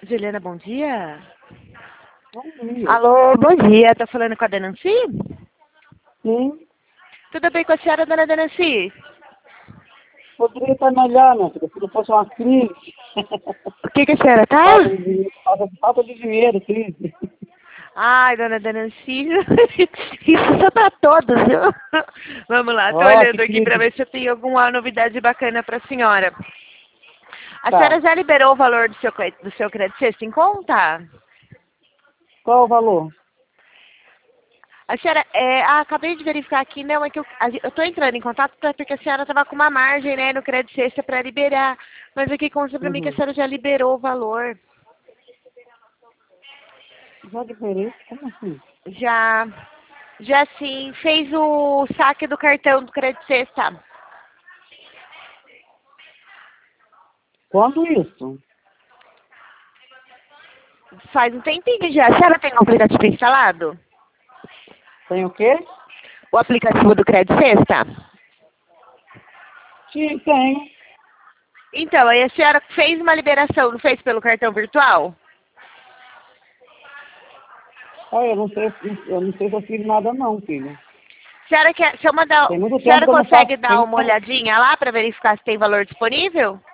Juliana, bom dia. Bom dia. Alô, bom dia. Tô falando com a Nancy? Sim, Tudo bem com a senhora, dona Nancy? poderia estar melhor, minha filha, se não fosse uma crise. O que a senhora tá? Falta de dinheiro, crise. Ai, dona Nancy, isso só pra todos, viu? Vamos lá, tô Ó, que olhando aqui pra crise. ver se eu tenho alguma novidade bacana pra senhora. A Tá. senhora já liberou o valor do seu crédito sexta em conta? Qual o valor? A senhora, acabei de verificar aqui, não, é que eu tô entrando em contato porque a senhora tava com uma margem, né, no crédito sexta pra liberar. Mas aqui consta pra mim que a Uhum. senhora já liberou o valor. Já liberei? Como assim? Já, já sim, fez o saque do cartão do crédito sexta. Quando isso? Faz um tempinho já. A senhora tem o aplicativo instalado? Tem o quê? O aplicativo do crédito sexta? Sim, tenho. Então, aí a senhora fez uma liberação, não fez pelo cartão virtual? Ah, eu não sei se eu fiz nada não, filho. A senhora quer, se eu mandar, Tem muito a tempo senhora que eu não faço. consegue dar uma olhadinha lá para verificar se tem valor disponível?